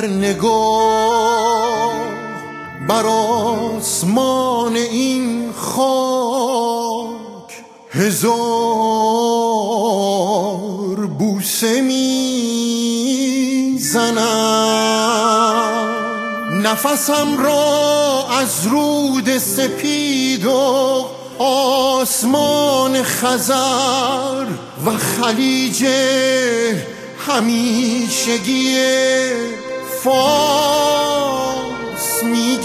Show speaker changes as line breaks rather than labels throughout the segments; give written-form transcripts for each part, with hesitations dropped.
نگاه بر آسمان این خاک، هزار بوسه میزنم. نفسم را از رود سپید و آسمان خزر و خلیج همیشگی فارس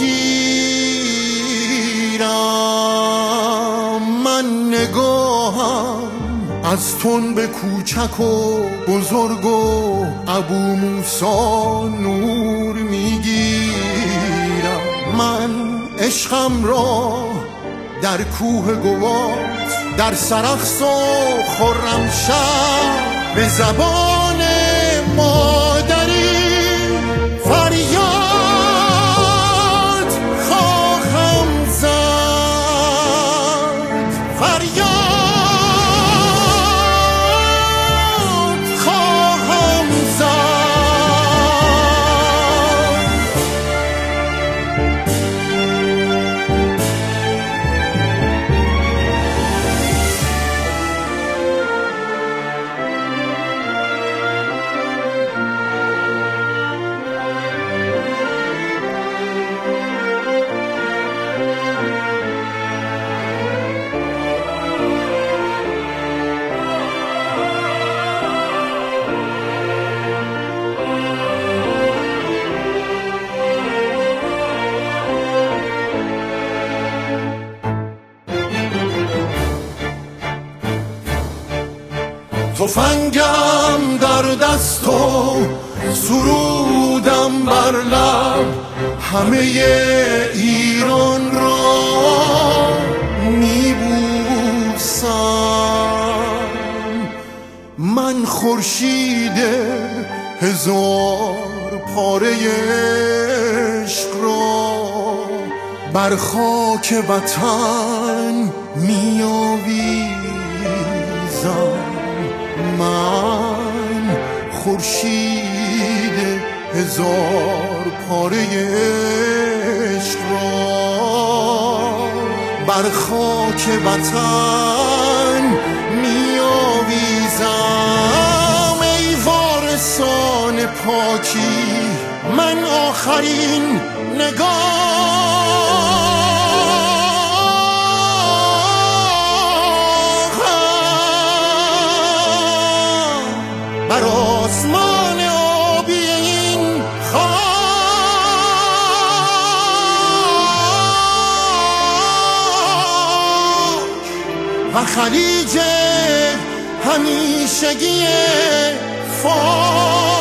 میگیرم. من نگاهم از تن کوچک و بزرگ و ابو موسی نور میگیرم. من عشقم را در کوه گوات، در سرخس و خرمشهر به زبان مادری فریاد خواهم زد، فریاد خواهم زد. تفنگم در دست و سرودم بر لب، همه ایران را میبوسم. من خورشید هزار پاره عشق را بر خاک وطن میآویزم. من خورشید هزار پاره عشق را بر خاک وطن میآویزم. ای وارثان پاکی، من آخرین نگاه بر آسمان آبی این خاک و خلیج همیشگی فارس